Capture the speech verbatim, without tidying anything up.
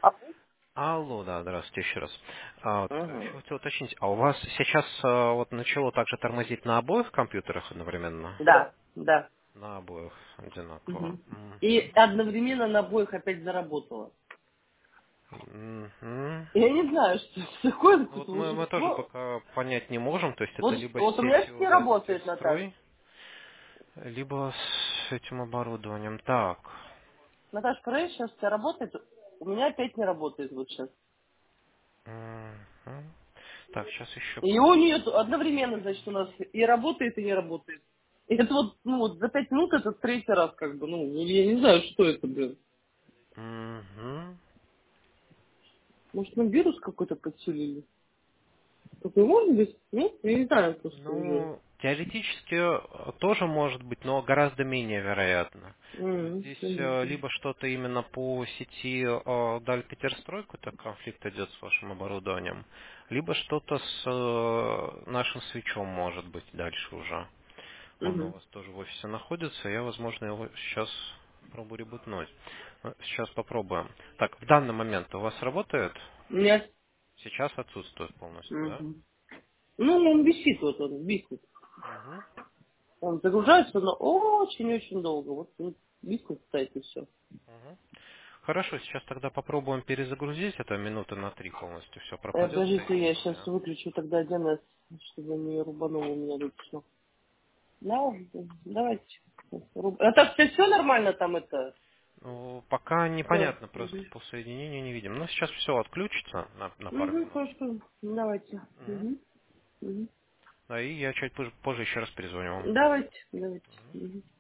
Алло, да, здравствуйте еще раз. А, вот, еще Угу. хотел уточнить, а у вас сейчас а, вот начало также тормозить на обоих компьютерах одновременно? Да, да. На обоих одинаково. Мгм. И Мгм. одновременно на обоих опять заработала. Мгм. Я не знаю, что это такое, Вот какое-то мы, мы тоже волшебство. пока понять не можем, то есть это Вот, либо с вот у меня сейчас сетью не вводите в работает, Наташ. строй, либо с этим оборудованием. Так. Наташ, проверь, сейчас у тебя работает. У меня опять не работает вот сейчас. Мгм. Так, сейчас еще И у нее попробую. одновременно, значит, у нас и работает, и не работает. И это вот, ну вот за пять минут это в третий раз как бы, ну, я не знаю, что это, блин. Мгм. Может, нам вирус какой-то подселили? Такой может быть? Нет? Я не знаю просто уже. Ну, теоретически э, тоже может быть, но гораздо менее вероятно. То есть М, здесь э, понятно. либо что-то именно по сети э, дали Петерстройку, так конфликт идет с вашим оборудованием, либо что-то с э, нашим свечом может быть дальше уже. Он у Мгм. вас тоже в офисе находится, я, возможно, его сейчас попробую ребутнуть. Э, Сейчас попробуем. Так, в данный момент у вас работает? Нет. Сейчас отсутствует полностью, да? Мгм. Ну, он висит, вот он виснет. Угу. Он загружается, но очень-очень долго. Вот он виснет, кстати, и все. Хорошо, сейчас тогда попробуем перезагрузить. Это минуты на три полностью все Э, пропадет подождите, я сейчас соединение. выключу тогда один эс, чтобы не рубануло у меня выключил. Да, давайте. Руб- А так все нормально там это? Ну, пока Все. непонятно, просто Угу. по соединению не видим. Но сейчас все отключится на, на пару Угу, минут. хорошо. Давайте. Мгм. Угу. Угу. Да, и я чуть позже, позже еще раз перезвоню вам. Давайте, давайте. Угу.